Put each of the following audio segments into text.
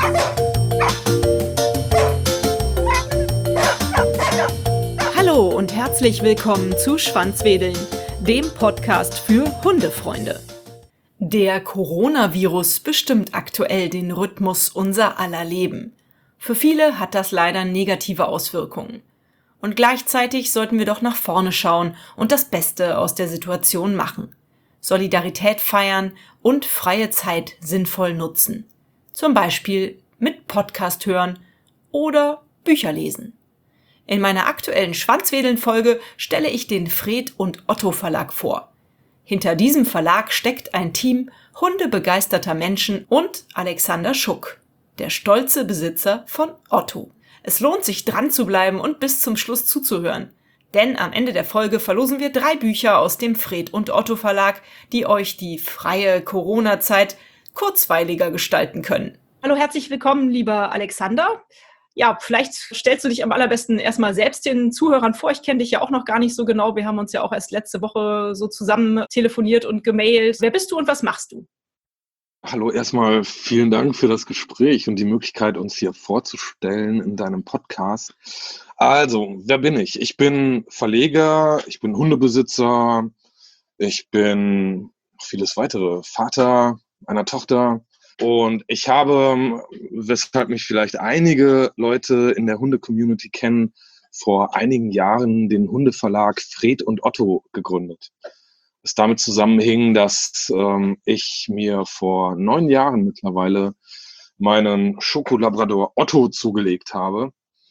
Hallo und herzlich willkommen zu Schwanzwedeln, dem Podcast für Hundefreunde. Der Coronavirus bestimmt aktuell den Rhythmus unser aller Leben. Für viele hat das leider negative Auswirkungen. Und gleichzeitig sollten wir doch nach vorne schauen und das Beste aus der Situation machen. Solidarität feiern und freie Zeit sinnvoll nutzen. Zum Beispiel mit Podcast hören oder Bücher lesen. In meiner aktuellen Schwanzwedeln-Folge stelle ich den Fred und Otto Verlag vor. Hinter diesem Verlag steckt ein Team hundebegeisterter Menschen und Alexander Schuck, der stolze Besitzer von Otto. Es lohnt sich dran zu bleiben und bis zum Schluss zuzuhören. Denn am Ende der Folge verlosen wir 3 Bücher aus dem Fred und Otto Verlag, die euch die freie Corona-Zeit kurzweiliger gestalten können. Hallo, herzlich willkommen, lieber Alexander. Ja, vielleicht stellst du dich am allerbesten erstmal selbst den Zuhörern vor. Ich kenne dich ja auch noch gar nicht so genau. Wir haben uns ja auch erst letzte Woche so zusammen telefoniert und gemailt. Wer bist du und was machst du? Hallo, erstmal vielen Dank für das Gespräch und die Möglichkeit, uns hier vorzustellen in deinem Podcast. Also, wer bin ich? Ich bin Verleger, ich bin Hundebesitzer, ich bin vieles weitere, Vater einer Tochter. Und ich habe, weshalb mich vielleicht einige Leute in der Hunde-Community kennen, vor einigen Jahren den Hundeverlag Fred und Otto gegründet. Es damit zusammenhing, dass ich mir vor 9 Jahren mittlerweile meinen Schokolabrador Otto zugelegt habe.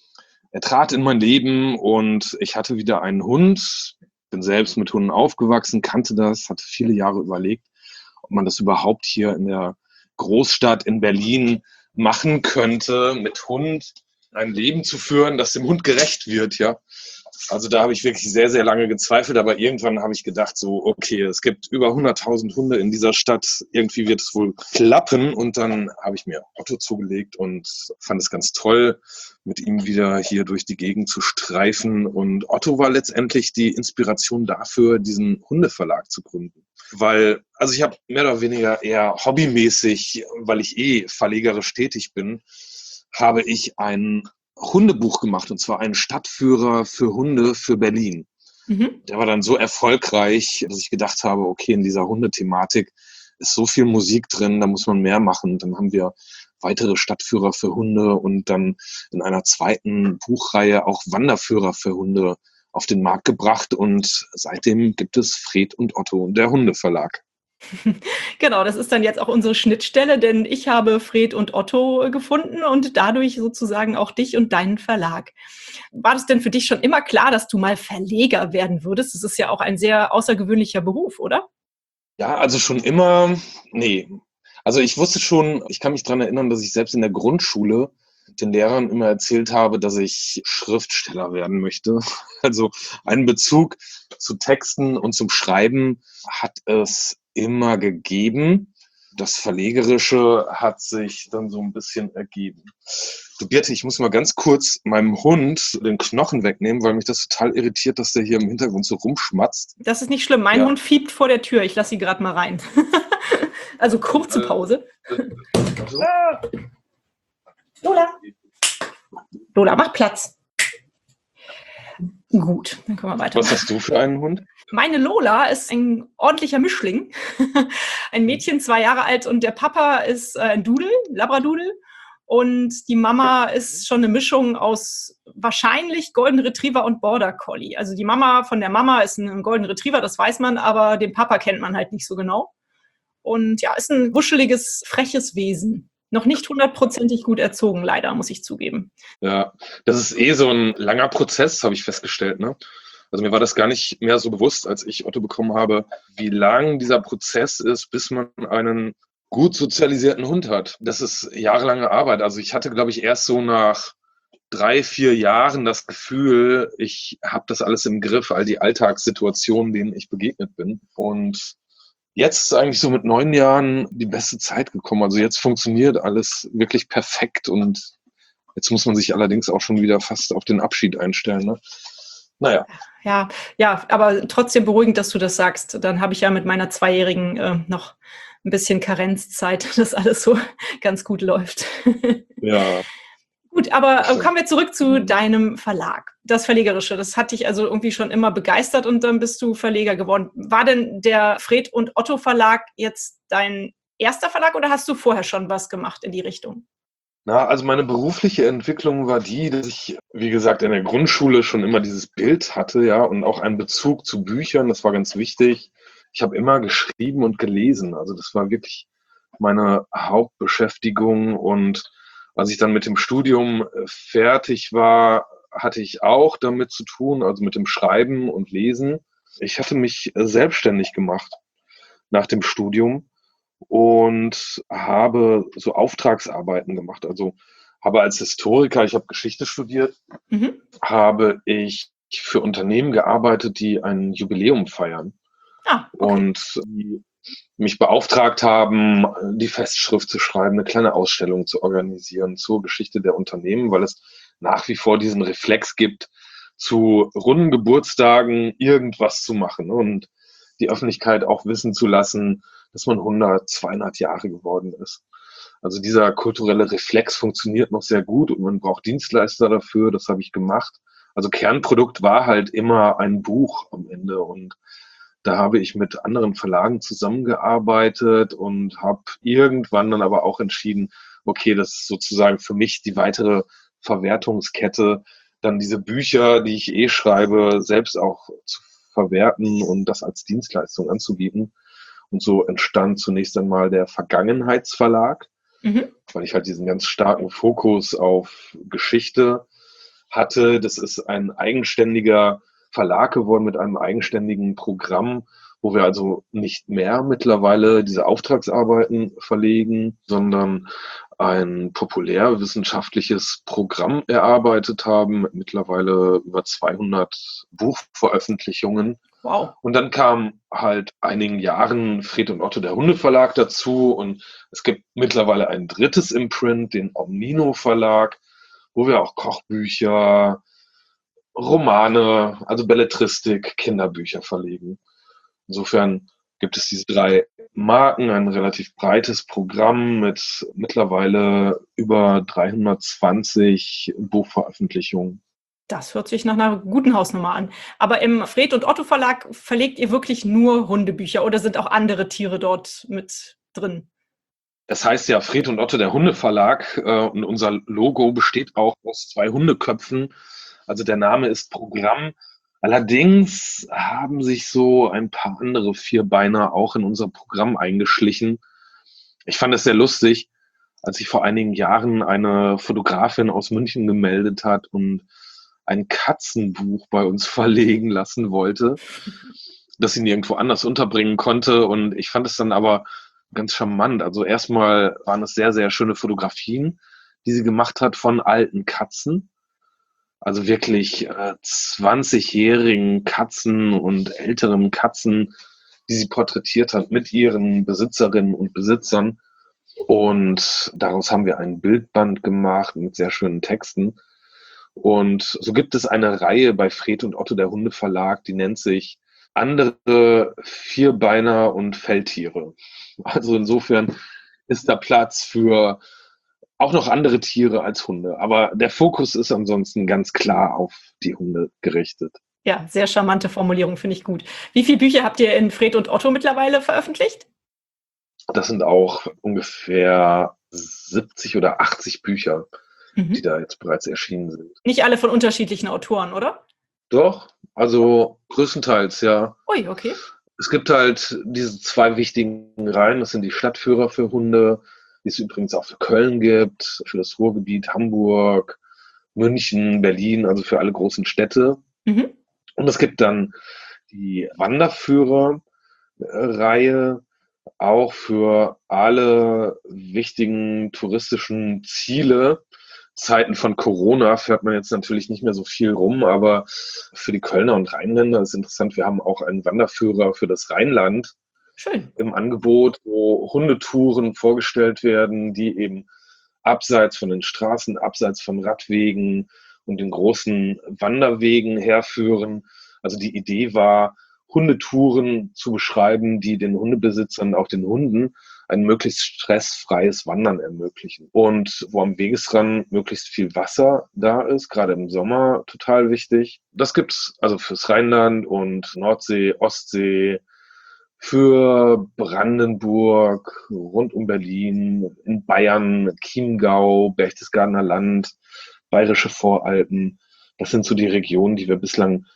Er trat in mein Leben und ich hatte wieder einen Hund, bin selbst mit Hunden aufgewachsen, kannte das, hatte viele Jahre überlegt, ob man das überhaupt hier in der Großstadt in Berlin machen könnte, mit Hund ein Leben zu führen, das dem Hund gerecht wird, ja. Also da habe ich wirklich sehr, sehr lange gezweifelt, aber irgendwann habe ich gedacht so, okay, es gibt über 100.000 Hunde in dieser Stadt, irgendwie wird es wohl klappen, und dann habe ich mir Otto zugelegt und fand es ganz toll, mit ihm wieder hier durch die Gegend zu streifen, und Otto war letztendlich die Inspiration dafür, diesen Hundeverlag zu gründen. Weil, also ich habe mehr oder weniger eher hobbymäßig, weil ich verlegerisch tätig bin, habe ich ein Hundebuch gemacht, und zwar einen Stadtführer für Hunde für Berlin. Der war dann so erfolgreich, dass ich gedacht habe, okay, in dieser Hundethematik ist so viel Musik drin, da muss man mehr machen. Dann haben wir weitere Stadtführer für Hunde und dann in einer zweiten Buchreihe auch Wanderführer für Hunde auf den Markt gebracht, und seitdem gibt es Fred und Otto, der Hundeverlag. Genau, das ist dann jetzt auch unsere Schnittstelle, denn ich habe Fred und Otto gefunden und dadurch sozusagen auch dich und deinen Verlag. War das denn für dich schon immer klar, dass du mal Verleger werden würdest? Das ist ja auch ein sehr außergewöhnlicher Beruf, oder? Ja, also schon immer, nee. Also ich wusste schon, ich kann mich daran erinnern, dass ich selbst in der Grundschule den Lehrern immer erzählt habe, dass ich Schriftsteller werden möchte. Also einen Bezug zu Texten und zum Schreiben hat es immer gegeben. Das Verlegerische hat sich dann so ein bisschen ergeben. Du Birte, ich muss mal ganz kurz meinem Hund den Knochen wegnehmen, weil mich das total irritiert, dass der hier im Hintergrund so rumschmatzt. Das ist nicht schlimm. Mein Hund fiebt vor der Tür. Ich lasse sie gerade mal rein. Also kurze Pause. Lola, mach Platz. Gut, dann können wir weiter. Was hast du für einen Hund? Meine Lola ist ein ordentlicher Mischling. Ein Mädchen, 2 Jahre alt, und der Papa ist ein Dudel, Labradudel. Und die Mama ist schon eine Mischung aus wahrscheinlich Golden Retriever und Border Collie. Also die Mama von der Mama ist ein Golden Retriever, das weiß man, aber den Papa kennt man halt nicht so genau. Und ja, ist ein wuscheliges, freches Wesen. Noch nicht 100%ig gut erzogen, leider, muss ich zugeben. Ja, das ist so ein langer Prozess, habe ich festgestellt, ne? Also mir war das gar nicht mehr so bewusst, als ich Otto bekommen habe, wie lang dieser Prozess ist, bis man einen gut sozialisierten Hund hat. Das ist jahrelange Arbeit. Also ich hatte, glaube ich, erst so nach 3, 4 Jahren das Gefühl, ich habe das alles im Griff, all die Alltagssituationen, denen ich begegnet bin. Und jetzt ist eigentlich so mit 9 Jahren die beste Zeit gekommen. Also jetzt funktioniert alles wirklich perfekt, und jetzt muss man sich allerdings auch schon wieder fast auf den Abschied einstellen, ne? Naja. Ja, aber trotzdem beruhigend, dass du das sagst. Dann habe ich ja mit meiner 2-Jährigen noch ein bisschen Karenzzeit, dass alles so ganz gut läuft. Ja, Gut, aber das stimmt. kommen wir zurück zu deinem Verlag. Das Verlegerische, das hat dich also irgendwie schon immer begeistert und dann bist du Verleger geworden. War denn der Fred und Otto Verlag jetzt dein erster Verlag oder hast du vorher schon was gemacht in die Richtung? Na, also meine berufliche Entwicklung war die, dass ich, wie gesagt, in der Grundschule schon immer dieses Bild hatte, ja, und auch einen Bezug zu Büchern, das war ganz wichtig. Ich habe immer geschrieben und gelesen, also das war wirklich meine Hauptbeschäftigung. Und als ich dann mit dem Studium fertig war, hatte ich auch damit zu tun, also mit dem Schreiben und Lesen. Ich hatte mich selbstständig gemacht nach dem Studium und habe so Auftragsarbeiten gemacht. Also habe als Historiker, ich habe Geschichte studiert, Mhm. habe ich für Unternehmen gearbeitet, die ein Jubiläum feiern Ah, okay. und die mich beauftragt haben, die Festschrift zu schreiben, eine kleine Ausstellung zu organisieren zur Geschichte der Unternehmen, weil es nach wie vor diesen Reflex gibt, zu runden Geburtstagen irgendwas zu machen und die Öffentlichkeit auch wissen zu lassen, dass man 100, 200 Jahre geworden ist. Also dieser kulturelle Reflex funktioniert noch sehr gut und man braucht Dienstleister dafür. Das habe ich gemacht. Also Kernprodukt war halt immer ein Buch am Ende und da habe ich mit anderen Verlagen zusammengearbeitet und habe irgendwann dann aber auch entschieden, okay, das ist sozusagen für mich die weitere Verwertungskette, dann diese Bücher, die ich schreibe, selbst auch zu verwerten und das als Dienstleistung anzubieten. Und so entstand zunächst einmal der Vergangenheitsverlag, Mhm. weil ich halt diesen ganz starken Fokus auf Geschichte hatte. Das ist ein eigenständiger Verlag geworden mit einem eigenständigen Programm, wo wir also nicht mehr mittlerweile diese Auftragsarbeiten verlegen, sondern ein populärwissenschaftliches Programm erarbeitet haben mit mittlerweile über 200 Buchveröffentlichungen. Wow. Und dann kam halt einigen Jahren Fred und Otto, der Hundeverlag, dazu. Und es gibt mittlerweile ein drittes Imprint, den Omnino Verlag, wo wir auch Kochbücher, Romane, also Belletristik, Kinderbücher verlegen. Insofern gibt es diese drei Marken, ein relativ breites Programm mit mittlerweile über 320 Buchveröffentlichungen. Das hört sich nach einer guten Hausnummer an. Aber im Fred und Otto Verlag verlegt ihr wirklich nur Hundebücher oder sind auch andere Tiere dort mit drin? Das heißt ja Fred und Otto, der Hundeverlag, und unser Logo besteht auch aus zwei Hundeköpfen. Also der Name ist Programm. Allerdings haben sich so ein paar andere Vierbeiner auch in unser Programm eingeschlichen. Ich fand es sehr lustig, als sich vor einigen Jahren eine Fotografin aus München gemeldet hat und ein Katzenbuch bei uns verlegen lassen wollte, das sie nirgendwo anders unterbringen konnte. Und ich fand es dann aber ganz charmant. Also erstmal waren es sehr, sehr schöne Fotografien, die sie gemacht hat von alten Katzen. Also wirklich 20-jährigen Katzen und älteren Katzen, die sie porträtiert hat mit ihren Besitzerinnen und Besitzern. Und daraus haben wir ein Bildband gemacht mit sehr schönen Texten. Und so gibt es eine Reihe bei Fred und Otto, der Hundeverlag, die nennt sich Andere Vierbeiner und Feldtiere. Also insofern ist da Platz für auch noch andere Tiere als Hunde. Aber der Fokus ist ansonsten ganz klar auf die Hunde gerichtet. Ja, sehr charmante Formulierung, finde ich gut. Wie viele Bücher habt ihr in Fred und Otto mittlerweile veröffentlicht? Das sind auch ungefähr 70 oder 80 Bücher, die Mhm. da jetzt bereits erschienen sind. Nicht alle von unterschiedlichen Autoren, oder? Doch, also größtenteils, ja. Ui, okay. Es gibt halt diese zwei wichtigen Reihen. Das sind die Stadtführer für Hunde, die es übrigens auch für Köln gibt, für das Ruhrgebiet, Hamburg, München, Berlin, also für alle großen Städte. Mhm. Und es gibt dann die Wanderführer-Reihe, auch für alle wichtigen touristischen Ziele. Zeiten von Corona fährt man jetzt natürlich nicht mehr so viel rum, aber für die Kölner und Rheinländer ist interessant, wir haben auch einen Wanderführer für das Rheinland Schön. im Angebot, wo Hundetouren vorgestellt werden, die eben abseits von den Straßen, abseits von Radwegen und den großen Wanderwegen herführen. Also die Idee war, Hundetouren zu beschreiben, die den Hundebesitzern, auch den Hunden, ein möglichst stressfreies Wandern ermöglichen. Und wo am Wegesrand möglichst viel Wasser da ist, gerade im Sommer total wichtig. Das gibt's also fürs Rheinland und Nordsee, Ostsee, für Brandenburg, rund um Berlin, in Bayern, Chiemgau, Berchtesgadener Land, Bayerische Voralpen. Das sind so die Regionen, die wir bislang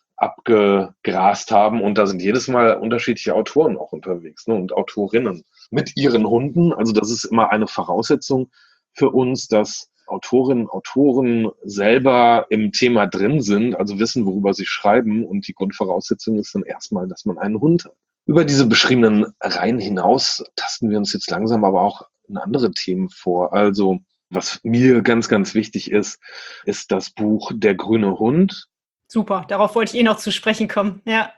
abgegrast haben. Und da sind jedes Mal unterschiedliche Autoren auch unterwegs, ne? Und Autorinnen mit ihren Hunden. Also das ist immer eine Voraussetzung für uns, dass Autorinnen, Autoren selber im Thema drin sind, also wissen, worüber sie schreiben. Und die Grundvoraussetzung ist dann erstmal, dass man einen Hund hat. Über diese beschriebenen Reihen hinaus tasten wir uns jetzt langsam aber auch in andere Themen vor. Also was mir ganz, ganz wichtig ist, ist das Buch Der grüne Hund. Super, darauf wollte ich noch zu sprechen kommen. Ja.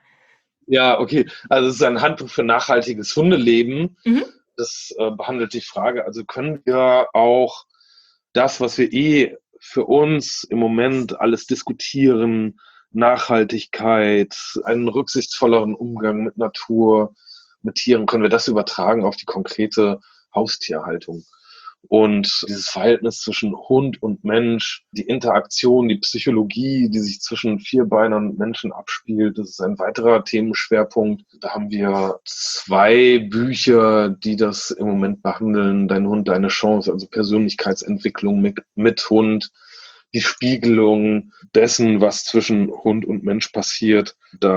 Ja, okay. Also es ist ein Handbuch für nachhaltiges Hundeleben. Mhm. Das behandelt die Frage, also können wir auch das, was wir für uns im Moment alles diskutieren, Nachhaltigkeit, einen rücksichtsvolleren Umgang mit Natur, mit Tieren, können wir das übertragen auf die konkrete Haustierhaltung? Und dieses Verhältnis zwischen Hund und Mensch, die Interaktion, die Psychologie, die sich zwischen Vierbeinern und Menschen abspielt, das ist ein weiterer Themenschwerpunkt. Da haben wir 2 Bücher, die das im Moment behandeln. Dein Hund, deine Chance, also Persönlichkeitsentwicklung mit Hund, die Spiegelung dessen, was zwischen Hund und Mensch passiert.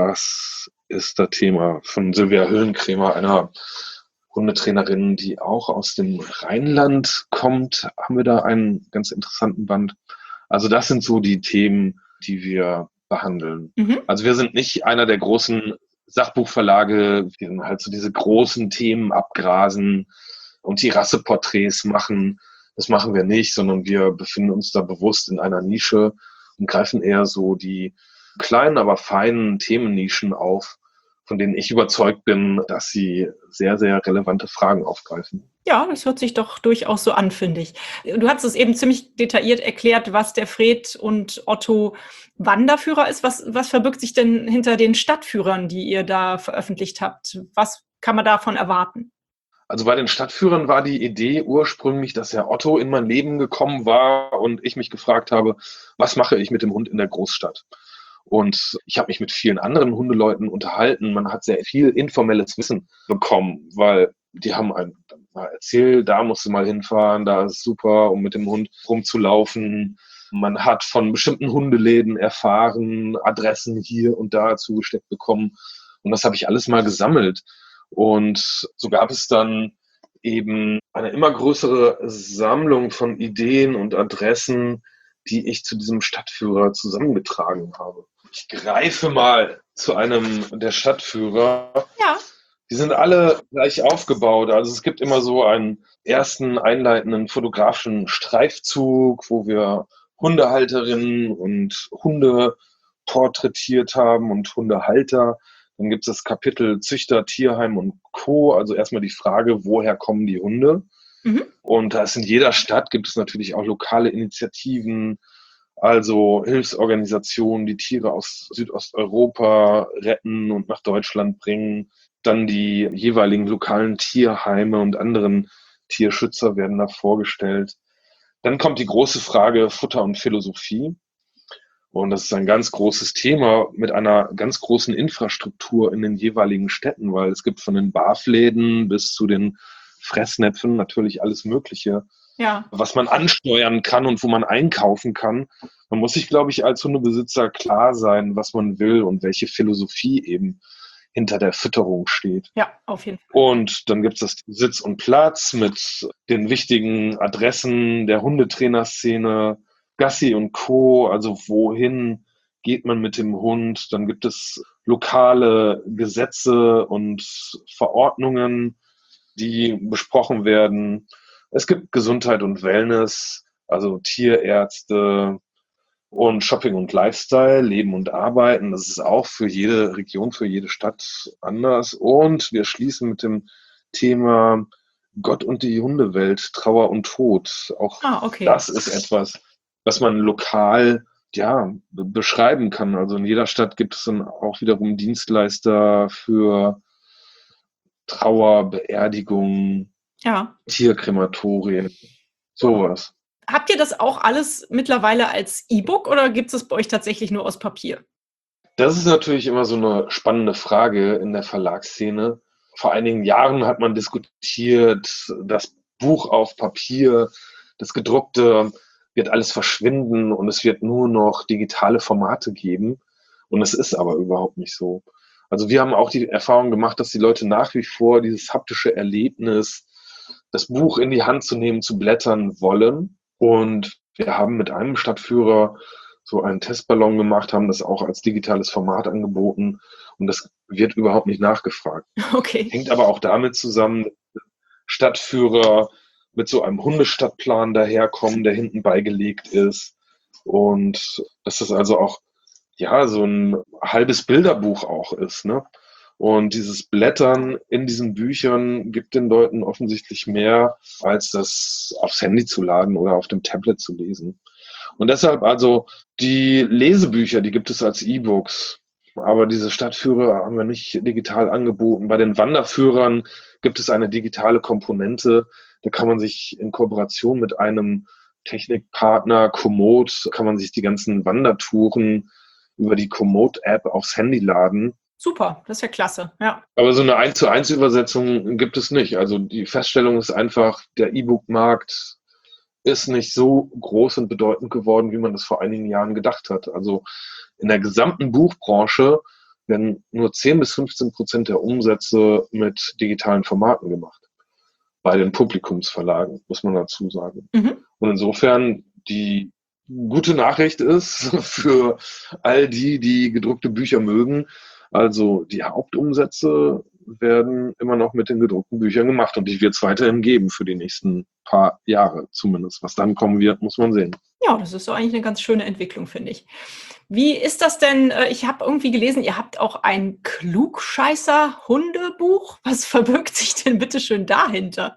Das ist das Thema von Silvia Hüllenkrämer, einer Hundetrainerin, die auch aus dem Rheinland kommt, haben wir da einen ganz interessanten Band. Also das sind so die Themen, die wir behandeln. Mhm. Also wir sind nicht einer der großen Sachbuchverlage, die dann halt so diese großen Themen abgrasen und die Rasseporträts machen. Das machen wir nicht, sondern wir befinden uns da bewusst in einer Nische und greifen eher so die kleinen, aber feinen Themennischen auf, von denen ich überzeugt bin, dass sie sehr, sehr relevante Fragen aufgreifen. Ja, das hört sich doch durchaus so an, finde ich. Du hast es eben ziemlich detailliert erklärt, was der Fred und Otto Wanderführer ist. Was verbirgt sich denn hinter den Stadtführern, die ihr da veröffentlicht habt? Was kann man davon erwarten? Also bei den Stadtführern war die Idee ursprünglich, dass Herr Otto in mein Leben gekommen war und ich mich gefragt habe, was mache ich mit dem Hund in der Großstadt? Und ich habe mich mit vielen anderen Hundeleuten unterhalten. Man hat sehr viel informelles Wissen bekommen, weil die haben einem dann mal erzählt, da musst du mal hinfahren, da ist super, um mit dem Hund rumzulaufen. Man hat von bestimmten Hundeläden erfahren, Adressen hier und da zugesteckt bekommen. Und das habe ich alles mal gesammelt. Und so gab es dann eben eine immer größere Sammlung von Ideen und Adressen, die ich zu diesem Stadtführer zusammengetragen habe. Ich greife mal zu einem der Stadtführer. Ja. Die sind alle gleich aufgebaut. Also es gibt immer so einen ersten einleitenden fotografischen Streifzug, wo wir Hundehalterinnen und Hunde porträtiert haben und Hundehalter. Dann gibt es das Kapitel Züchter, Tierheim und Co. Also erstmal die Frage, woher kommen die Hunde? Mhm. Und da ist in jeder Stadt gibt es natürlich auch lokale Initiativen, also Hilfsorganisationen, die Tiere aus Südosteuropa retten und nach Deutschland bringen. Dann die jeweiligen lokalen Tierheime und anderen Tierschützer werden da vorgestellt. Dann kommt die große Frage Futter und Philosophie. Und das ist ein ganz großes Thema mit einer ganz großen Infrastruktur in den jeweiligen Städten, weil es gibt von den Barfläden bis zu den Fressnäpfen natürlich alles Mögliche, Ja. was man ansteuern kann und wo man einkaufen kann. Man muss sich, glaube ich, als Hundebesitzer klar sein, was man will und welche Philosophie eben hinter der Fütterung steht. Ja, auf jeden Fall. Und dann gibt es das Sitz und Platz mit den wichtigen Adressen der Hundetrainerszene, Gassi und Co., also wohin geht man mit dem Hund? Dann gibt es lokale Gesetze und Verordnungen, die besprochen werden. Es gibt Gesundheit und Wellness, also Tierärzte und Shopping und Lifestyle, Leben und Arbeiten. Das ist auch für jede Region, für jede Stadt anders. Und wir schließen mit dem Thema Gott und die Hundewelt, Trauer und Tod. Auch Okay. das ist etwas, was man lokal beschreiben kann. Also in jeder Stadt gibt es dann auch wiederum Dienstleister für Trauer, Beerdigung, Ja. Tierkrematorien, sowas. Habt ihr das auch alles mittlerweile als E-Book oder gibt es bei euch tatsächlich nur aus Papier? Das ist natürlich immer so eine spannende Frage in der Verlagsszene. Vor einigen Jahren hat man diskutiert, das Buch auf Papier, das Gedruckte wird alles verschwinden und es wird nur noch digitale Formate geben. Und es ist aber überhaupt nicht so. Also wir haben auch die Erfahrung gemacht, dass die Leute nach wie vor dieses haptische Erlebnis, das Buch in die Hand zu nehmen, zu blättern wollen. Und wir haben mit einem Stadtführer so einen Testballon gemacht, haben das auch als digitales Format angeboten und das wird überhaupt nicht nachgefragt. Okay. Hängt aber auch damit zusammen, dass Stadtführer mit so einem Hundestadtplan daherkommen, der hinten beigelegt ist und dass das also auch ja so ein halbes Bilderbuch auch ist, ne? Und dieses Blättern in diesen Büchern gibt den Leuten offensichtlich mehr, als das aufs Handy zu laden oder auf dem Tablet zu lesen. Und deshalb also die Lesebücher, die gibt es als E-Books. Aber diese Stadtführer haben wir nicht digital angeboten. Bei den Wanderführern gibt es eine digitale Komponente. Da kann man sich in Kooperation mit einem Technikpartner Komoot, kann man sich die ganzen Wandertouren über die Komoot-App aufs Handy laden. Super, das ist ja klasse, ja. Aber so eine 1:1 Übersetzung gibt es nicht. Also die Feststellung ist einfach, der E-Book-Markt ist nicht so groß und bedeutend geworden, wie man das vor einigen Jahren gedacht hat. Also in der gesamten Buchbranche werden nur 10-15% der Umsätze mit digitalen Formaten gemacht. Bei den Publikumsverlagen, muss man dazu sagen. Mhm. Und insofern die gute Nachricht ist für all die, die gedruckte Bücher mögen, also die Hauptumsätze werden immer noch mit den gedruckten Büchern gemacht und die wird es weiterhin geben für die nächsten paar Jahre zumindest. Was dann kommen wird, muss man sehen. Ja, das ist so eigentlich eine ganz schöne Entwicklung, finde ich. Wie ist das denn? Ich habe irgendwie gelesen, ihr habt auch ein Klugscheißer-Hundebuch. Was verbirgt sich denn bitte schön dahinter?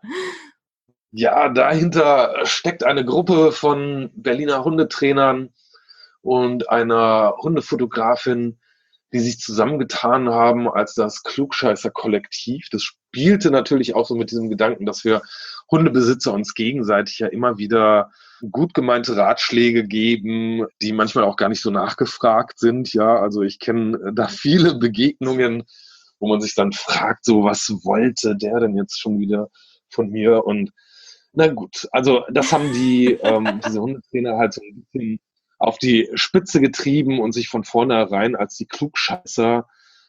Ja, dahinter steckt eine Gruppe von Berliner Hundetrainern und einer Hundefotografin, die sich zusammengetan haben als das Klugscheißer-Kollektiv. Das spielte natürlich auch so mit diesem Gedanken, dass wir Hundebesitzer uns gegenseitig ja immer wieder gut gemeinte Ratschläge geben, die manchmal auch gar nicht so nachgefragt sind. Ja, also ich kenne da viele Begegnungen, wo man sich dann fragt, so was wollte der denn jetzt schon wieder von mir? Und na gut, also das haben diese Hundetrainer halt so ein bisschen auf die Spitze getrieben und sich von vornherein als die Klugscheißer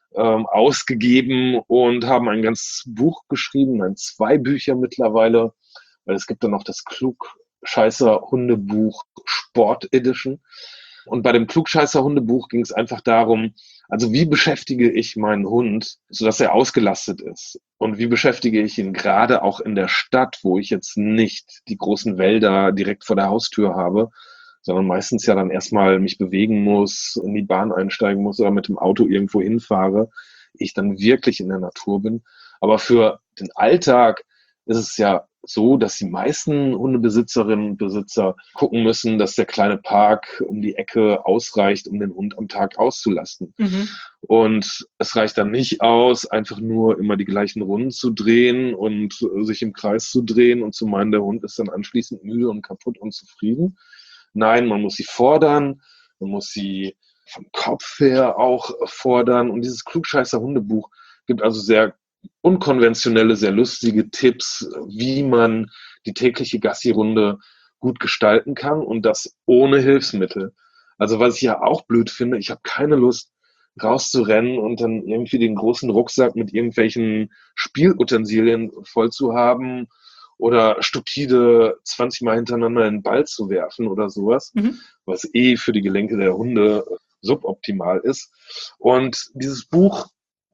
ausgegeben und haben ein ganzes Buch geschrieben, 2 Bücher mittlerweile, weil es gibt dann noch das Klugscheißer Hundebuch Sport Edition. Und bei dem Klugscheißer Hundebuch ging es einfach darum, also wie beschäftige ich meinen Hund, sodass er ausgelastet ist? Und wie beschäftige ich ihn gerade auch in der Stadt, wo ich jetzt nicht die großen Wälder direkt vor der Haustür habe, sondern meistens ja dann erstmal mich bewegen muss, in die Bahn einsteigen muss oder mit dem Auto irgendwo hinfahre, ich dann wirklich in der Natur bin. Aber für den Alltag ist es ja so, dass die meisten Hundebesitzerinnen und Besitzer gucken müssen, dass der kleine Park um die Ecke ausreicht, um den Hund am Tag auszulasten. Mhm. Und es reicht dann nicht aus, einfach nur immer die gleichen Runden zu drehen und sich im Kreis zu drehen und zu meinen, der Hund ist dann anschließend müde und kaputt und zufrieden. Nein, man muss sie fordern, man muss sie vom Kopf her auch fordern. Und dieses Klugscheißer Hundebuch gibt also sehr unkonventionelle, sehr lustige Tipps, wie man die tägliche Gassi-Runde gut gestalten kann und das ohne Hilfsmittel. Also was ich ja auch blöd finde, ich habe keine Lust rauszurennen und dann irgendwie den großen Rucksack mit irgendwelchen Spielutensilien voll zu haben oder stupide 20 Mal hintereinander den Ball zu werfen oder sowas, Mhm. was für die Gelenke der Hunde suboptimal ist. Und dieses Buch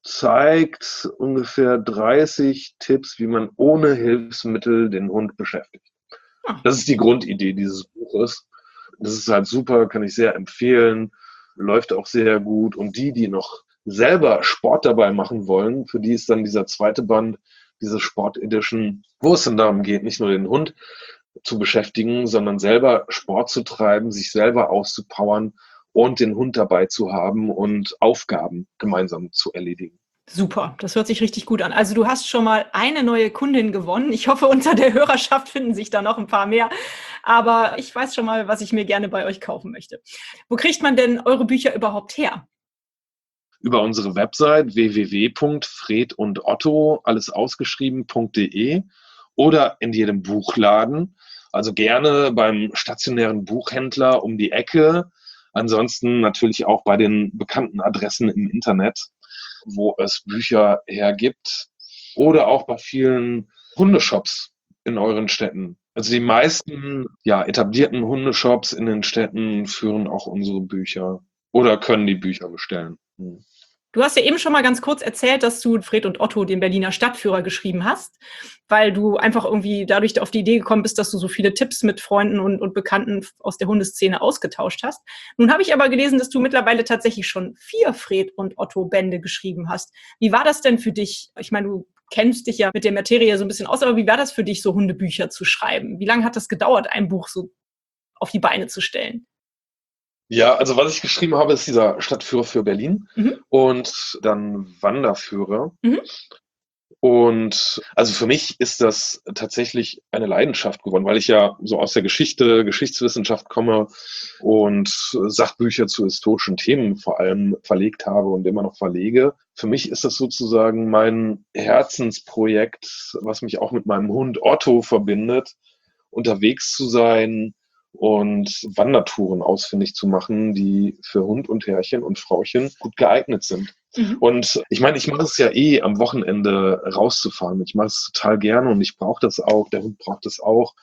zeigt ungefähr 30 Tipps, wie man ohne Hilfsmittel den Hund beschäftigt. Ah. Das ist die Grundidee dieses Buches. Das ist halt super, kann ich sehr empfehlen, läuft auch sehr gut. Und die noch selber Sport dabei machen wollen, für die ist dann dieser zweite Band, diese Sport Edition, wo es dann darum geht, nicht nur den Hund zu beschäftigen, sondern selber Sport zu treiben, sich selber auszupowern und den Hund dabei zu haben und Aufgaben gemeinsam zu erledigen. Super, das hört sich richtig gut an. Also du hast schon mal eine neue Kundin gewonnen. Ich hoffe, unter der Hörerschaft finden sich da noch ein paar mehr. Aber ich weiß schon mal, was ich mir gerne bei euch kaufen möchte. Wo kriegt man denn eure Bücher überhaupt her? Über unsere Website www.fredundotto, alles ausgeschrieben.de oder in jedem Buchladen. Also gerne beim stationären Buchhändler um die Ecke. Ansonsten natürlich auch bei den bekannten Adressen im Internet, wo es Bücher hergibt. Oder auch bei vielen Hundeshops in euren Städten. Also die meisten etablierten Hundeshops in den Städten führen auch unsere Bücher oder können die Bücher bestellen. Du hast ja eben schon mal ganz kurz erzählt, dass du Fred und Otto, den Berliner Stadtführer, geschrieben hast, weil du einfach irgendwie dadurch auf die Idee gekommen bist, dass du so viele Tipps mit Freunden und Bekannten aus der Hundeszene ausgetauscht hast. Nun habe ich aber gelesen, dass du mittlerweile tatsächlich schon 4 Fred und Otto Bände geschrieben hast. Wie war das denn für dich? Ich meine, du kennst dich ja mit der Materie so ein bisschen aus, aber wie war das für dich, so Hundebücher zu schreiben? Wie lange hat das gedauert, ein Buch so auf die Beine zu stellen? Ja, also was ich geschrieben habe, ist dieser Stadtführer für Berlin Mhm. und dann Wanderführer. Mhm. Und also für mich ist das tatsächlich eine Leidenschaft geworden, weil ich ja so aus der Geschichtswissenschaft komme und Sachbücher zu historischen Themen vor allem verlegt habe und immer noch verlege. Für mich ist das sozusagen mein Herzensprojekt, was mich auch mit meinem Hund Otto verbindet, unterwegs zu sein und Wandertouren ausfindig zu machen, die für Hund und Herrchen und Frauchen gut geeignet sind. Mhm. Und ich meine, ich mache es ja am Wochenende rauszufahren. Ich mache es total gerne und ich brauche das auch. Der Hund braucht das auch.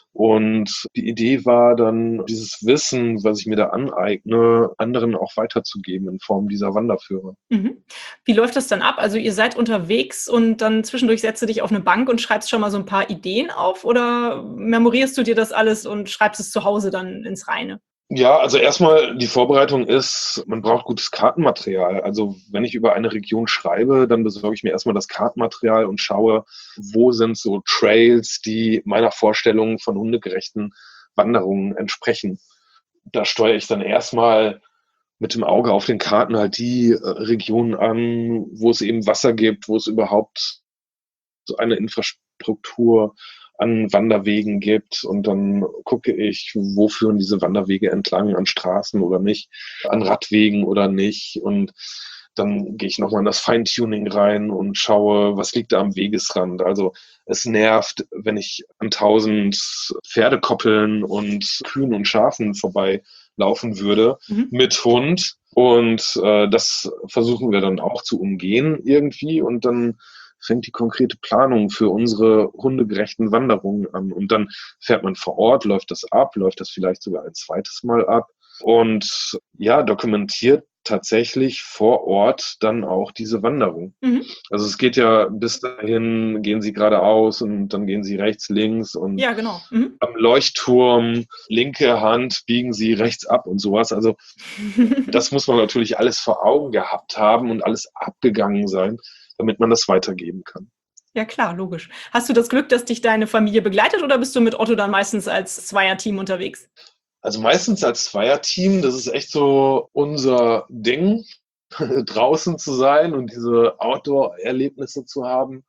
Und die Idee war dann, dieses Wissen, was ich mir da aneigne, anderen auch weiterzugeben in Form dieser Wanderführer. Mhm. Wie läuft das dann ab? Also ihr seid unterwegs und dann zwischendurch setzt du dich auf eine Bank und schreibst schon mal so ein paar Ideen auf oder memorierst du dir das alles und schreibst es zu Hause dann ins Reine? Ja, also erstmal die Vorbereitung ist, man braucht gutes Kartenmaterial. Also wenn ich über eine Region schreibe, dann besorge ich mir erstmal das Kartenmaterial und schaue, wo sind so Trails, die meiner Vorstellung von hundegerechten Wanderungen entsprechen. Da steuere ich dann erstmal mit dem Auge auf den Karten halt die Regionen an, wo es eben Wasser gibt, wo es überhaupt so eine Infrastruktur an Wanderwegen gibt und dann gucke ich, wo führen diese Wanderwege entlang, an Straßen oder nicht, an Radwegen oder nicht und dann gehe ich nochmal in das Feintuning rein und schaue, was liegt da am Wegesrand. Also es nervt, wenn ich an 1000 Pferdekoppeln und Kühen und Schafen vorbeilaufen würde Mhm. mit Hund. Und das versuchen wir dann auch zu umgehen irgendwie. Und dann fängt die konkrete Planung für unsere hundegerechten Wanderungen an. Und dann fährt man vor Ort, läuft das ab, läuft das vielleicht sogar ein zweites Mal ab und ja, dokumentiert tatsächlich vor Ort dann auch diese Wanderung. Mhm. Also es geht ja bis dahin, gehen Sie geradeaus und dann gehen Sie rechts, links und Ja, genau. Mhm. am Leuchtturm, linke Hand, biegen Sie rechts ab und sowas. Also das muss man natürlich alles vor Augen gehabt haben und alles abgegangen sein, damit man das weitergeben kann. Ja klar, logisch. Hast du das Glück, dass dich deine Familie begleitet oder bist du mit Otto dann meistens als Zweierteam unterwegs? Also meistens als Zweierteam, das ist echt so unser Ding, draußen zu sein und diese Outdoor-Erlebnisse zu haben.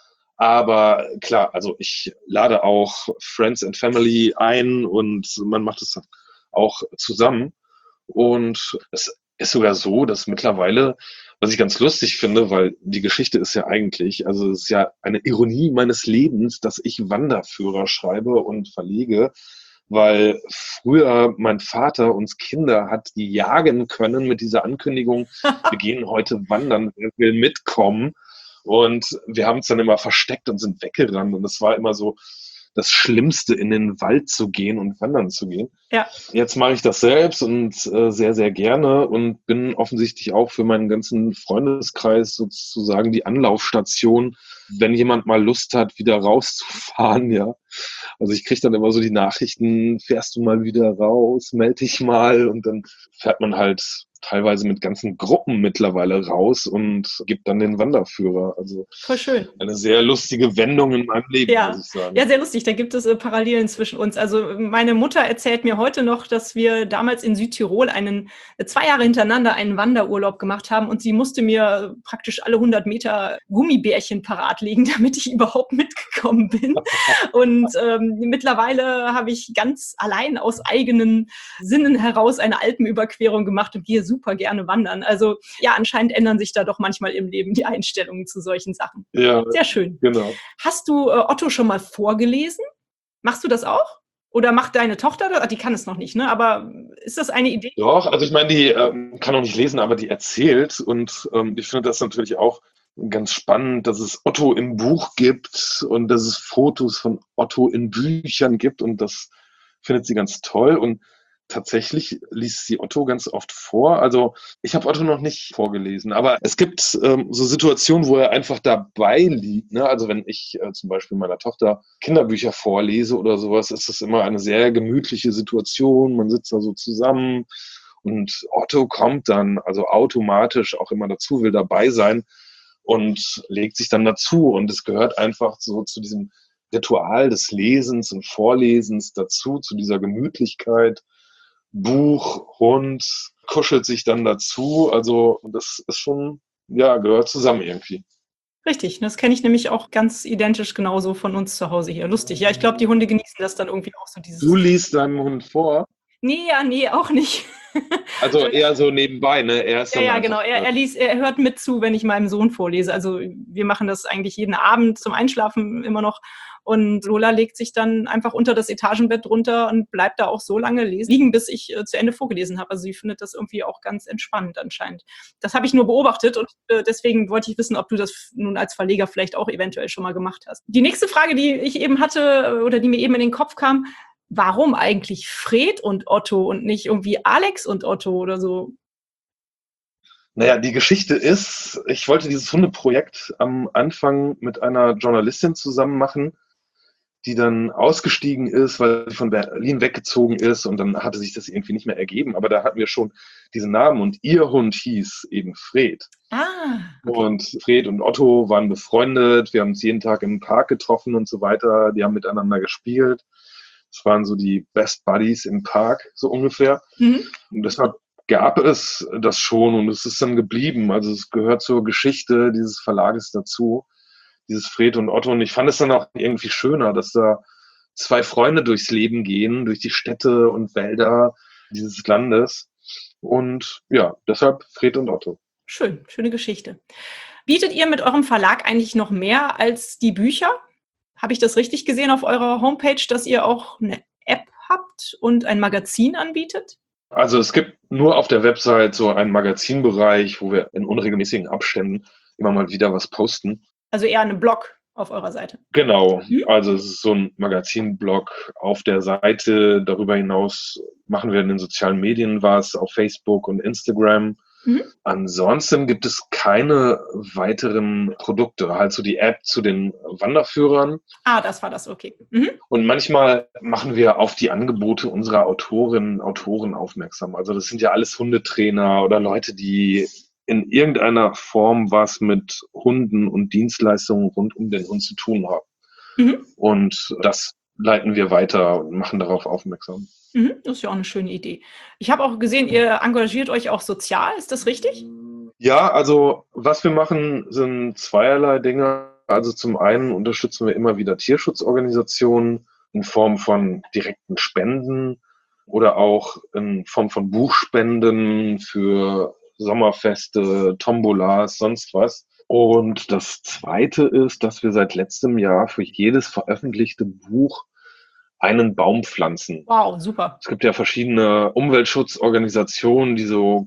Aber klar, also ich lade auch Friends and Family ein und man macht es auch zusammen. Und es ist sogar so, dass mittlerweile, was ich ganz lustig finde, weil die Geschichte ist ja eigentlich, also es ist ja eine Ironie meines Lebens, dass ich Wanderführer schreibe und verlege, weil früher mein Vater uns Kinder hat die jagen können mit dieser Ankündigung, wir gehen heute wandern, wer will mitkommen? Und wir haben uns dann immer versteckt und sind weggerannt. Und es war immer so das Schlimmste, in den Wald zu gehen und wandern zu gehen. Ja. Jetzt mache ich das selbst und sehr, sehr gerne und bin offensichtlich auch für meinen ganzen Freundeskreis sozusagen die Anlaufstation, wenn jemand mal Lust hat, wieder rauszufahren, ja. Also ich kriege dann immer so die Nachrichten, fährst du mal wieder raus, melde dich mal und dann fährt man halt teilweise mit ganzen Gruppen mittlerweile raus und gebe dann den Wanderführer. Also Voll schön. eine sehr lustige Wendung in meinem Leben, muss Ja, ich sagen. ja, sehr lustig. Da gibt es Parallelen zwischen uns. Also meine Mutter erzählt mir heute noch, dass wir damals in Südtirol 2 Jahre hintereinander einen Wanderurlaub gemacht haben und sie musste mir praktisch alle 100 Meter Gummibärchen parat legen, damit ich überhaupt mitgekommen bin. Und mittlerweile habe ich ganz allein aus eigenen Sinnen heraus eine Alpenüberquerung gemacht und gehe super gerne wandern. Also ja, anscheinend ändern sich da doch manchmal im Leben die Einstellungen zu solchen Sachen. Ja, Sehr schön. genau. Hast du Otto schon mal vorgelesen? Machst du das auch? Oder macht deine Tochter das? Die kann es noch nicht, ne? Aber ist das eine Idee? Doch, also ich meine, die kann auch nicht lesen, aber die erzählt. Und ich finde das natürlich auch ganz spannend, dass es Otto im Buch gibt und dass es Fotos von Otto in Büchern gibt. Und das findet sie ganz toll. Und tatsächlich liest sie Otto ganz oft vor. Also ich habe Otto noch nicht vorgelesen, aber es gibt so Situationen, wo er einfach dabei liegt. Ne? Also wenn ich zum Beispiel meiner Tochter Kinderbücher vorlese oder sowas, ist es immer eine sehr gemütliche Situation. Man sitzt da so zusammen und Otto kommt dann also automatisch auch immer dazu, will dabei sein und legt sich dann dazu. Und es gehört einfach so zu diesem Ritual des Lesens und Vorlesens dazu, zu dieser Gemütlichkeit. Buch, Hund, kuschelt sich dann dazu. Also das ist schon, ja, gehört zusammen irgendwie. Richtig, das kenne ich nämlich auch ganz identisch genauso von uns zu Hause hier. Lustig. Ja, ich glaube, die Hunde genießen das dann irgendwie auch so Du dieses. liest deinem Hund vor, Nee, ja, nee, auch nicht. also eher so nebenbei, ne? Er ist Ja, dann ja, einfach. genau. Er hört mit zu, wenn ich meinem Sohn vorlese. Also wir machen das eigentlich jeden Abend zum Einschlafen immer noch. Und Lola legt sich dann einfach unter das Etagenbett drunter und bleibt da auch so lange liegen, bis ich zu Ende vorgelesen habe. Also sie findet das irgendwie auch ganz entspannend anscheinend. Das habe ich nur beobachtet und deswegen wollte ich wissen, ob du das nun als Verleger vielleicht auch eventuell schon mal gemacht hast. Die nächste Frage, die ich eben hatte oder die mir eben in den Kopf kam: Warum eigentlich Fred und Otto und nicht irgendwie Alex und Otto oder so? Naja, die Geschichte ist, ich wollte dieses Hundeprojekt am Anfang mit einer Journalistin zusammen machen, die dann ausgestiegen ist, weil sie von Berlin weggezogen ist und dann hatte sich das irgendwie nicht mehr ergeben. Aber da hatten wir schon diesen Namen und ihr Hund hieß eben Fred. Ah, okay. Und Fred und Otto waren befreundet, wir haben uns jeden Tag im Park getroffen und so weiter, die haben miteinander gespielt. Das waren so die Best Buddies im Park, so ungefähr. Mhm. Und deshalb gab es das schon und es ist dann geblieben. Also es gehört zur Geschichte dieses Verlages dazu, dieses Fred und Otto. Und ich fand es dann auch irgendwie schöner, dass da zwei Freunde durchs Leben gehen, durch die Städte und Wälder dieses Landes. Und ja, deshalb Fred und Otto. Schön, schöne Geschichte. Bietet ihr mit eurem Verlag eigentlich noch mehr als die Bücher? Habe ich das richtig gesehen auf eurer Homepage, dass ihr auch eine App habt und ein Magazin anbietet? Also es gibt nur auf der Website so einen Magazinbereich, wo wir in unregelmäßigen Abständen immer mal wieder was posten. Also eher einen Blog auf eurer Seite. Genau, Mhm. also es ist so ein Magazinblog auf der Seite. Darüber hinaus machen wir in den sozialen Medien was, auf Facebook und Instagram. Mhm. Ansonsten gibt es keine weiteren Produkte, halt so die App zu den Wanderführern. Ah, das war das, okay. Mhm. Und manchmal machen wir auf die Angebote unserer Autorinnen und Autoren aufmerksam. Also das sind ja alles Hundetrainer oder Leute, die in irgendeiner Form was mit Hunden und Dienstleistungen rund um den Hund zu tun haben. Mhm. Und das leiten wir weiter und machen darauf aufmerksam. Mhm. Das ist ja auch eine schöne Idee. Ich habe auch gesehen, ihr engagiert euch auch sozial, ist das richtig? Ja, also was wir machen, sind zweierlei Dinge. Also zum einen unterstützen wir immer wieder Tierschutzorganisationen in Form von direkten Spenden oder auch in Form von Buchspenden für Sommerfeste, Tombolas, sonst was. Und das Zweite ist, dass wir seit letztem Jahr für jedes veröffentlichte Buch einen Baum pflanzen. Wow, super. Es gibt ja verschiedene Umweltschutzorganisationen, die so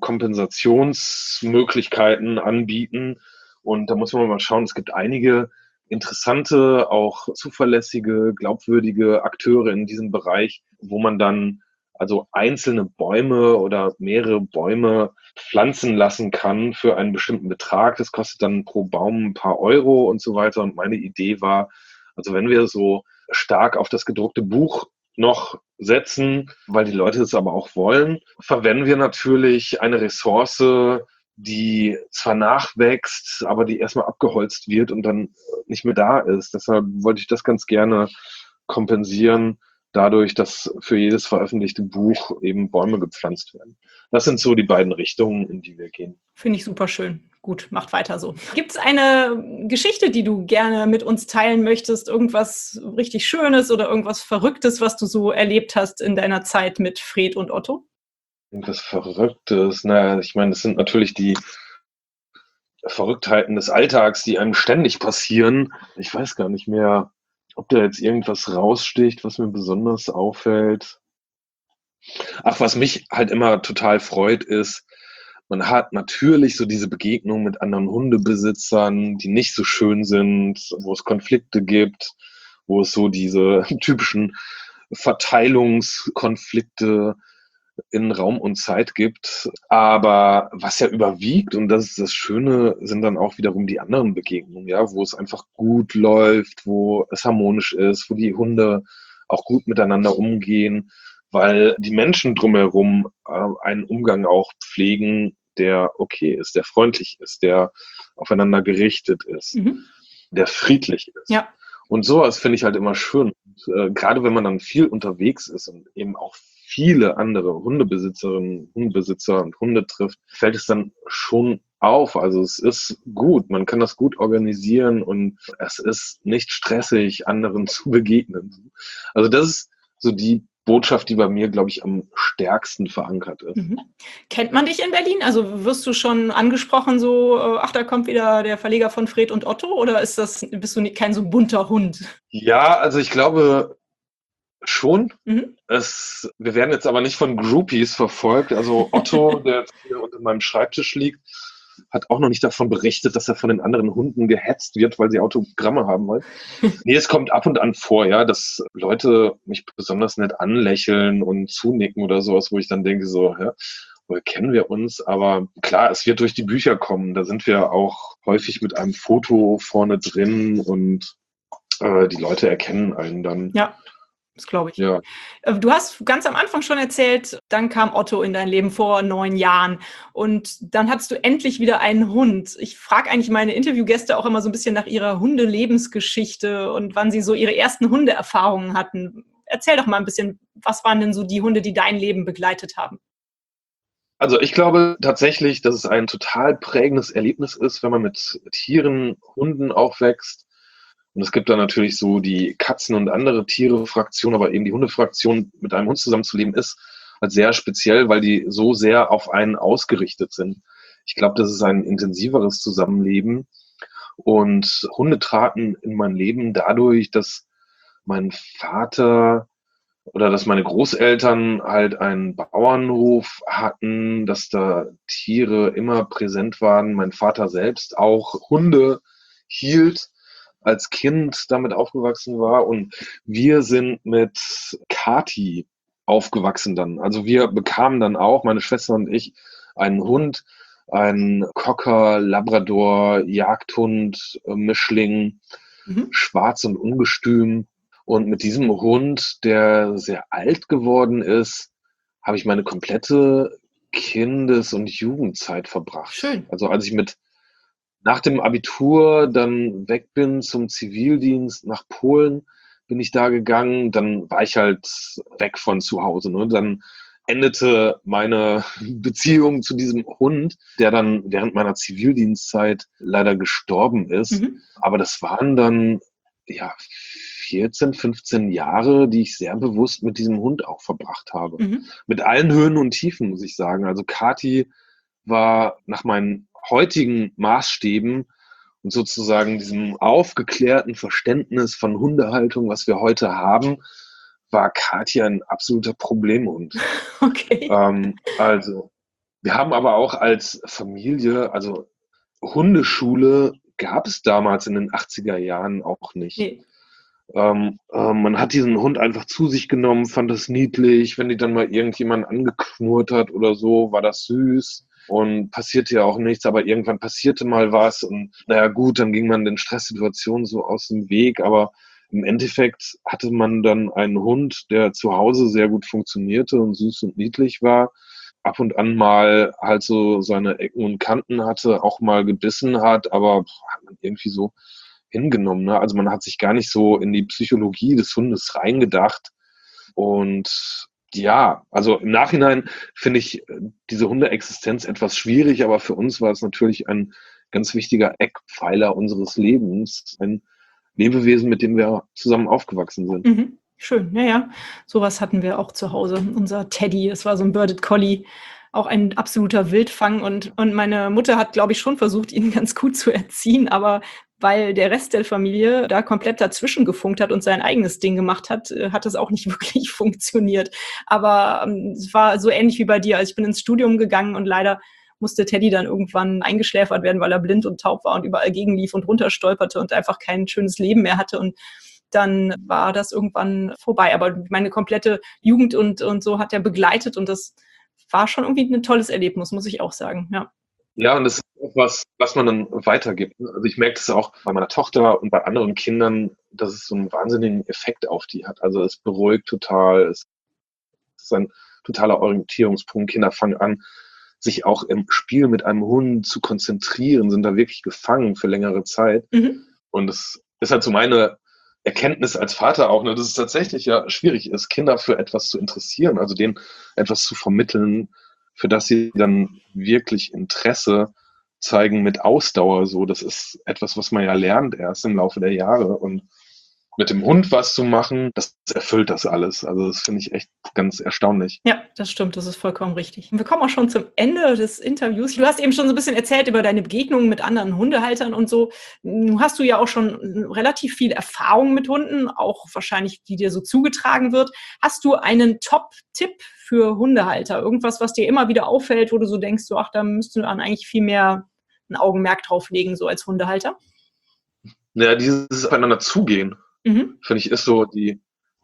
Kompensationsmöglichkeiten anbieten. Und da muss man mal schauen, es gibt einige interessante, auch zuverlässige, glaubwürdige Akteure in diesem Bereich, wo man dann also einzelne Bäume oder mehrere Bäume pflanzen lassen kann für einen bestimmten Betrag. Das kostet dann pro Baum ein paar Euro und so weiter. Und meine Idee war, also wenn wir so stark auf das gedruckte Buch noch setzen, weil die Leute es aber auch wollen, verwenden wir natürlich eine Ressource, die zwar nachwächst, aber die erstmal abgeholzt wird und dann nicht mehr da ist. Deshalb wollte ich das ganz gerne kompensieren, dadurch, dass für jedes veröffentlichte Buch eben Bäume gepflanzt werden. Das sind so die beiden Richtungen, in die wir gehen. Finde ich super schön. Gut, macht weiter so. Gibt es eine Geschichte, die du gerne mit uns teilen möchtest? Irgendwas richtig Schönes oder irgendwas Verrücktes, was du so erlebt hast in deiner Zeit mit Fred und Otto? Irgendwas Verrücktes. Naja, ich meine, das sind natürlich die Verrücktheiten des Alltags, die einem ständig passieren. Ich weiß gar nicht mehr, ob da jetzt irgendwas raussticht, was mir besonders auffällt. Ach, was mich halt immer total freut, ist, man hat natürlich so diese Begegnung mit anderen Hundebesitzern, die nicht so schön sind, wo es Konflikte gibt, wo es so diese typischen Verteilungskonflikte in Raum und Zeit gibt. Aber was ja überwiegt, und das ist das Schöne, sind dann auch wiederum die anderen Begegnungen, ja, wo es einfach gut läuft, wo es harmonisch ist, wo die Hunde auch gut miteinander umgehen, weil die Menschen drumherum einen Umgang auch pflegen, der okay ist, der freundlich ist, der aufeinander gerichtet ist, der friedlich ist. Ja. Und sowas finde ich halt immer schön. Gerade wenn man dann viel unterwegs ist und eben auch viele andere Hundebesitzerinnen, Hundebesitzer und Hunde trifft, fällt es dann schon auf. Also es ist gut, man kann das gut organisieren und es ist nicht stressig, anderen zu begegnen. Also das ist so die Botschaft, die bei mir, glaube ich, am stärksten verankert ist. Kennt man dich in Berlin? Also wirst du schon angesprochen, so, ach, da kommt wieder der Verleger von Fred und Otto, oder bist du kein so bunter Hund? Ja, also ich glaube schon. Wir werden jetzt aber nicht von Groupies verfolgt. Also Otto, der jetzt hier unter meinem Schreibtisch liegt, hat auch noch nicht davon berichtet, dass er von den anderen Hunden gehetzt wird, weil sie Autogramme haben wollen. Nee, es kommt ab und an vor, ja, dass Leute mich besonders nett anlächeln und zunicken oder sowas, wo ich dann denke so, ja, woher kennen wir uns? Aber klar, es wird durch die Bücher kommen. Da sind wir auch häufig mit einem Foto vorne drin und die Leute erkennen einen dann. Ja. Das glaube ich. Ja. Du hast ganz am Anfang schon erzählt, dann kam Otto in dein Leben vor 9 Jahren und dann hattest du endlich wieder einen Hund. Ich frage eigentlich meine Interviewgäste auch immer so ein bisschen nach ihrer Hundelebensgeschichte und wann sie so ihre ersten Hundeerfahrungen hatten. Erzähl doch mal ein bisschen, was waren denn so die Hunde, die dein Leben begleitet haben? Also ich glaube tatsächlich, dass es ein total prägendes Erlebnis ist, wenn man mit Tieren, Hunden aufwächst. Und es gibt da natürlich so die Katzen- und andere Tiere-Fraktion, aber eben die Hundefraktion, mit einem Hund zusammenzuleben, ist halt sehr speziell, weil die so sehr auf einen ausgerichtet sind. Ich glaube, das ist ein intensiveres Zusammenleben. Und Hunde traten in mein Leben dadurch, dass mein Vater oder dass meine Großeltern halt einen Bauernhof hatten, dass da Tiere immer präsent waren. Mein Vater selbst auch Hunde hielt, als Kind damit aufgewachsen war, und wir sind mit Kati aufgewachsen dann. Also wir bekamen dann auch, meine Schwester und ich, einen Hund, einen Cocker, Labrador, Jagdhund, Mischling, schwarz und ungestüm. Und mit diesem Hund, der sehr alt geworden ist, habe ich meine komplette Kindes- und Jugendzeit verbracht. Schön. Also als ich nach dem Abitur dann weg bin zum Zivildienst nach Polen, bin ich da gegangen. Dann war ich halt weg von zu Hause. Ne? Dann endete meine Beziehung zu diesem Hund, der dann während meiner Zivildienstzeit leider gestorben ist. Aber das waren dann ja 14, 15 Jahre, die ich sehr bewusst mit diesem Hund auch verbracht habe. Mit allen Höhen und Tiefen, muss ich sagen. Also Kati war nach meinen heutigen Maßstäben und sozusagen diesem aufgeklärten Verständnis von Hundehaltung, was wir heute haben, war Katja ein absoluter Problemhund. Okay. Also, wir haben aber auch als Familie, also Hundeschule gab es damals in den 80er Jahren auch nicht. Nee. Man hat diesen Hund einfach zu sich genommen, fand das niedlich. Wenn die dann mal irgendjemand angeknurrt hat oder so, war das süß. Und passierte ja auch nichts, aber irgendwann passierte mal was. Und naja gut, dann ging man den Stresssituationen so aus dem Weg. Aber im Endeffekt hatte man dann einen Hund, der zu Hause sehr gut funktionierte und süß und niedlich war, ab und an mal halt so seine Ecken und Kanten hatte, auch mal gebissen hat, aber hat man irgendwie so hingenommen, ne? Also, man hat sich gar nicht so in die Psychologie des Hundes reingedacht. Und ja, also im Nachhinein finde ich diese Hundeexistenz etwas schwierig, aber für uns war es natürlich ein ganz wichtiger Eckpfeiler unseres Lebens, ein Lebewesen, mit dem wir zusammen aufgewachsen sind. Mhm. Schön, ja, ja. So was hatten wir auch zu Hause. Unser Teddy, das war so 'n Birded Collie, auch ein absoluter Wildfang und meine Mutter hat, glaube ich, schon versucht, ihn ganz gut zu erziehen, aber weil der Rest der Familie da komplett dazwischen gefunkt hat und sein eigenes Ding gemacht hat, hat das auch nicht wirklich funktioniert. Aber, es war so ähnlich wie bei dir. Also, ich bin ins Studium gegangen und leider musste Teddy dann irgendwann eingeschläfert werden, weil er blind und taub war und überall gegenlief und runterstolperte und einfach kein schönes Leben mehr hatte. Und dann war das irgendwann vorbei. Aber meine komplette Jugend und so hat er begleitet und das war schon irgendwie ein tolles Erlebnis, muss ich auch sagen, ja. Ja, und das ist auch was, was man dann weitergibt, ne? Also, ich merke das auch bei meiner Tochter und bei anderen Kindern, dass es so einen wahnsinnigen Effekt auf die hat. Also, es beruhigt total, es ist ein totaler Orientierungspunkt. Kinder fangen an, sich auch im Spiel mit einem Hund zu konzentrieren, sind da wirklich gefangen für längere Zeit. Mhm. Und das ist halt so meine Erkenntnis als Vater auch, ne, dass es tatsächlich ja schwierig ist, Kinder für etwas zu interessieren, also denen etwas zu vermitteln, für das sie dann wirklich Interesse zeigen mit Ausdauer so. Das ist etwas, was man ja lernt erst im Laufe der Jahre. Und mit dem Hund was zu machen, das erfüllt das alles. Also das finde ich echt ganz erstaunlich. Ja, das stimmt, das ist vollkommen richtig. Wir kommen auch schon zum Ende des Interviews. Du hast eben schon so ein bisschen erzählt über deine Begegnungen mit anderen Hundehaltern und so. Nun hast du ja auch schon relativ viel Erfahrung mit Hunden, auch wahrscheinlich, die dir so zugetragen wird. Hast du einen Top-Tipp für Hundehalter? Irgendwas, was dir immer wieder auffällt, wo du so denkst, so, ach, da müsste man eigentlich viel mehr ein Augenmerk drauf legen, so als Hundehalter? Ja, dieses Aufeinander zugehen, Mhm. finde ich, ist so die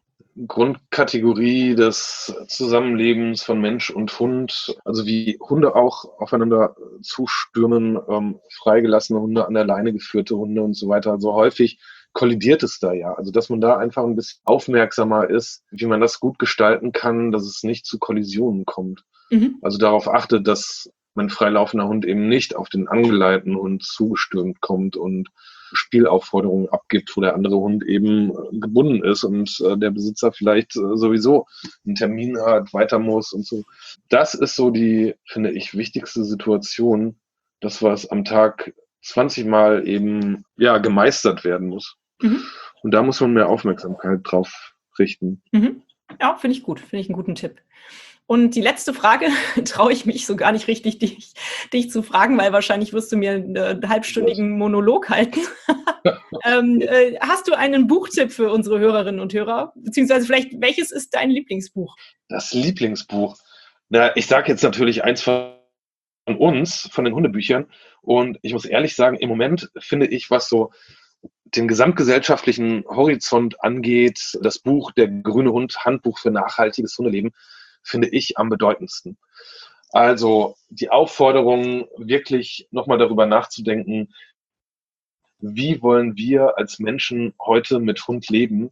Grundkategorie des Zusammenlebens von Mensch und Hund. Also wie Hunde auch aufeinander zustürmen, freigelassene Hunde, an der Leine geführte Hunde und so weiter. Also häufig kollidiert es da ja. Also dass man da einfach ein bisschen aufmerksamer ist, wie man das gut gestalten kann, dass es nicht zu Kollisionen kommt. Mhm. Also darauf achtet, dass mein freilaufender Hund eben nicht auf den angeleiteten Hund zugestürmt kommt und Spielaufforderungen abgibt, wo der andere Hund eben gebunden ist und der Besitzer vielleicht sowieso einen Termin hat, weiter muss und so. Das ist so die, finde ich, wichtigste Situation, das, was am Tag 20 Mal eben ja gemeistert werden muss. Mhm. Und da muss man mehr Aufmerksamkeit drauf richten. Mhm. Ja, finde ich gut. Finde ich einen guten Tipp. Und die letzte Frage traue ich mich so gar nicht richtig, dich zu fragen, weil wahrscheinlich wirst du mir 'n halbstündigen Monolog halten. Hast du einen Buchtipp für unsere Hörerinnen und Hörer? Beziehungsweise vielleicht, welches ist dein Lieblingsbuch? Das Lieblingsbuch. Na, ich sage jetzt natürlich eins von uns, von den Hundebüchern. Und ich muss ehrlich sagen, im Moment finde ich, was so den gesamtgesellschaftlichen Horizont angeht, das Buch Der grüne Hund, Handbuch für nachhaltiges Hundeleben, finde ich am bedeutendsten. Also die Aufforderung, wirklich nochmal darüber nachzudenken, wie wollen wir als Menschen heute mit Hund leben,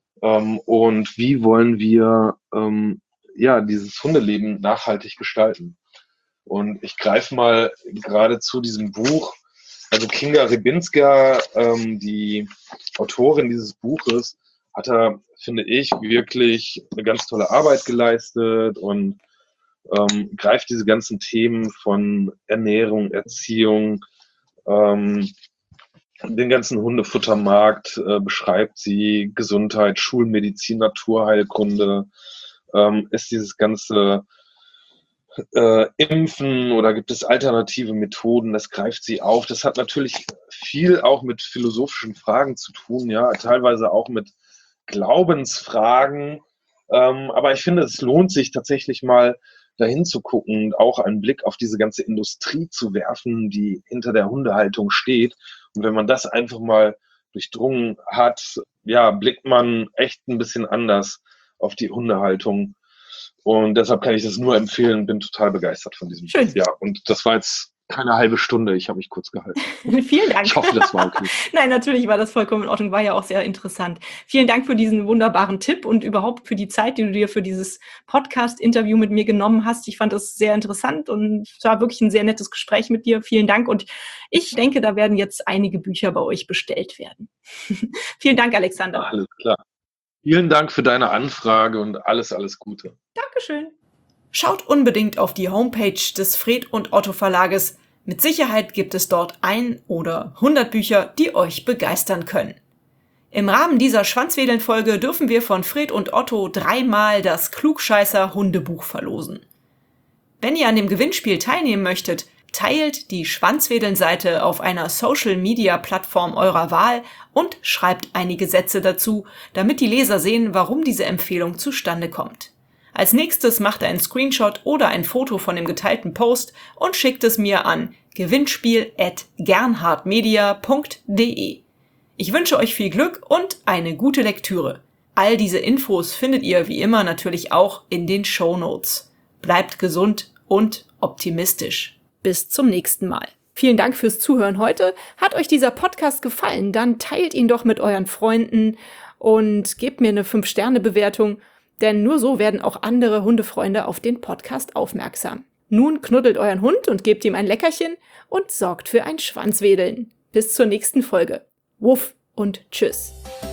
und wie wollen wir ja dieses Hundeleben nachhaltig gestalten. Und ich greife mal gerade zu diesem Buch, also Kinga Rybinska, die Autorin dieses Buches, hat da, finde ich, wirklich eine ganz tolle Arbeit geleistet und greift diese ganzen Themen von Ernährung, Erziehung, den ganzen Hundefuttermarkt, beschreibt sie, Gesundheit, Schulmedizin, Naturheilkunde, ist dieses ganze Impfen oder gibt es alternative Methoden, das greift sie auf. Das hat natürlich viel auch mit philosophischen Fragen zu tun, ja, teilweise auch mit Glaubensfragen. Aber ich finde, es lohnt sich tatsächlich mal dahin zu gucken und auch einen Blick auf diese ganze Industrie zu werfen, die hinter der Hundehaltung steht. Und wenn man das einfach mal durchdrungen hat, ja, blickt man echt ein bisschen anders auf die Hundehaltung. Und deshalb kann ich das nur empfehlen, bin total begeistert von diesem Buch. Schön. Ja, und das war jetzt keine halbe Stunde, ich habe mich kurz gehalten. Vielen Dank. Ich hoffe, das war okay. Nein, natürlich war das vollkommen in Ordnung, war ja auch sehr interessant. Vielen Dank für diesen wunderbaren Tipp und überhaupt für die Zeit, die du dir für dieses Podcast-Interview mit mir genommen hast. Ich fand das sehr interessant und es war wirklich ein sehr nettes Gespräch mit dir. Vielen Dank und ich denke, da werden jetzt einige Bücher bei euch bestellt werden. Vielen Dank, Alexander. Alles klar. Vielen Dank für deine Anfrage und alles Gute. Dankeschön. Schaut unbedingt auf die Homepage des Fred und Otto Verlages. Mit Sicherheit gibt es dort 1 oder 100 Bücher, die euch begeistern können. Im Rahmen dieser Schwanzwedeln-Folge dürfen wir von Fred und Otto 3-mal das Klugscheißer-Hundebuch verlosen. Wenn ihr an dem Gewinnspiel teilnehmen möchtet, teilt die Schwanzwedeln-Seite auf einer Social-Media-Plattform eurer Wahl und schreibt einige Sätze dazu, damit die Leser sehen, warum diese Empfehlung zustande kommt. Als nächstes macht einen Screenshot oder ein Foto von dem geteilten Post und schickt es mir an gewinnspiel@gernhardmedia.de. Ich wünsche euch viel Glück und eine gute Lektüre. All diese Infos findet ihr wie immer natürlich auch in den Shownotes. Bleibt gesund und optimistisch. Bis zum nächsten Mal. Vielen Dank fürs Zuhören heute. Hat euch dieser Podcast gefallen, dann teilt ihn doch mit euren Freunden und gebt mir eine 5-Sterne-Bewertung. Denn nur so werden auch andere Hundefreunde auf den Podcast aufmerksam. Nun knuddelt euren Hund und gebt ihm ein Leckerchen und sorgt für ein Schwanzwedeln. Bis zur nächsten Folge. Wuff und tschüss.